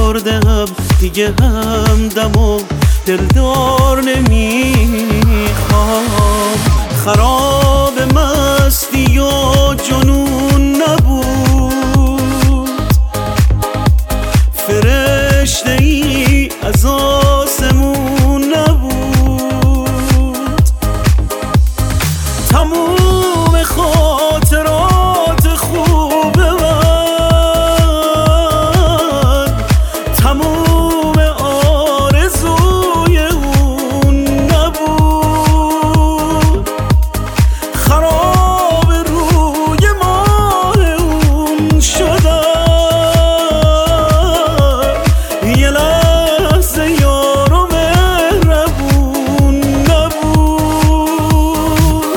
آزردم دیگه همدم و دلدار نمیخوام. خراب مستی و جنون نبود، فرشته ای از آسمون نبود. تموم خاطرات خوب من، تموم آرزوی اون نبود. خراب روی ماه اون شدم، یه لحظه یار و مهربون نبود.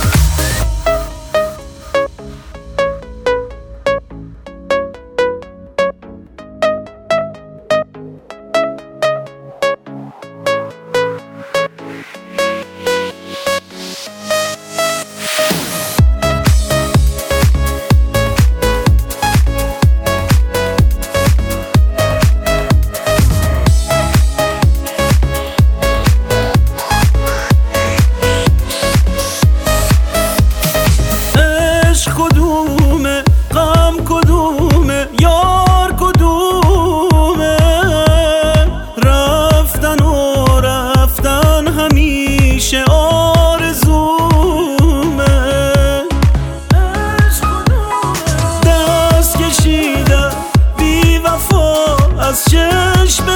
کدومه غم کدومه یار کدومه، رفتن و رفتن همیشه آرزومه. دست کشیدن بی وفا از چشم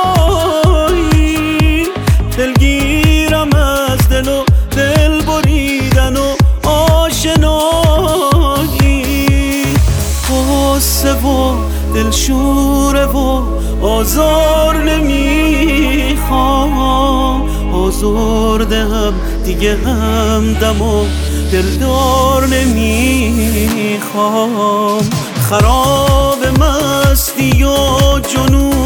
راهی، دلگیرم از دل و دل بریدن و آشنایی. غصه و دلشوره و آزار نمیخوام، آزرده هم دیگه همدم و دلدار نمیخوام. خراب مستی و جنون